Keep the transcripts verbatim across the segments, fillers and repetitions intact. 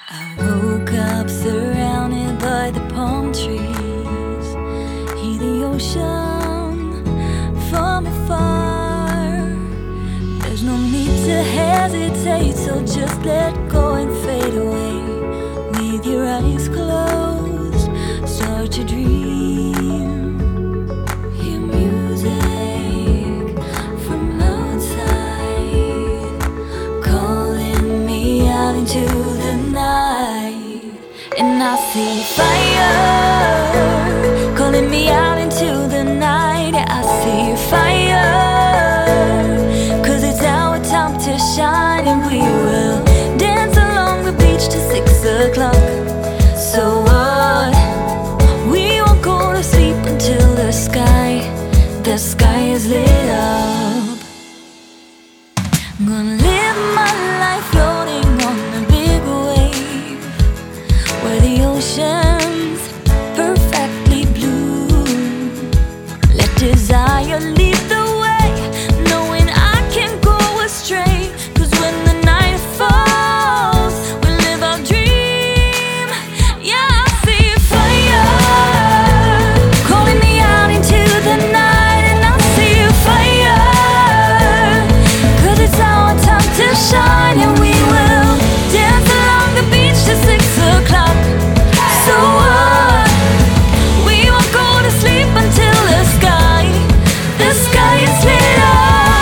I woke up surrounded by the palm trees, hear the ocean from afar. There's no need to hesitate, so just let go and fade away. With your eyes closed, start to dream. Hear music from outside, calling me out into the night. And I see fire calling me out into the night. I see fire, 'cause it's our time to shine. And we will dance along the beach till six o'clock. So what? We won't go to sleep until the sky, the sky is lit up. I'm gonna live my life floating on a big wave, where the ocean's perfectly blue. Let desire lead the way, knowing I can't go astray. 'Cause when the night falls, we live our dream. Yeah, I see fire calling me out into the night. And I see fire, 'cause it's our time to shine. And we will dance along the beach till six o'clock. So what? We won't go to sleep until the sky, the sky is lit up.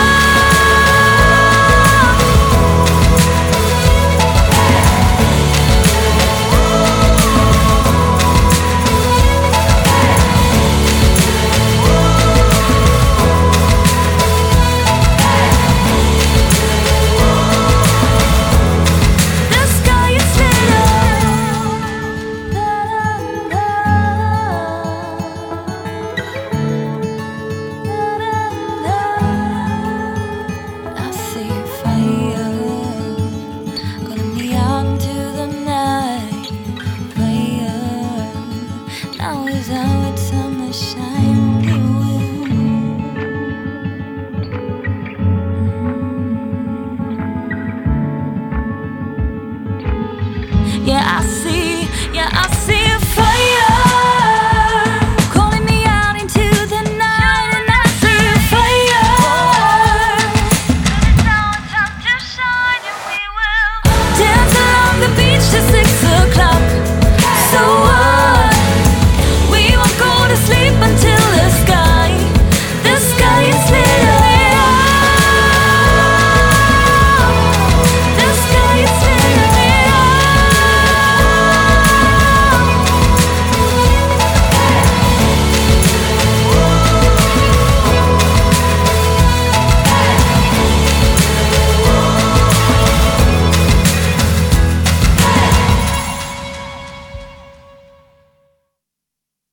The sky is lit up. I see fire calling me out into the night. Fire, now is our time to shine. We will. Yeah, I see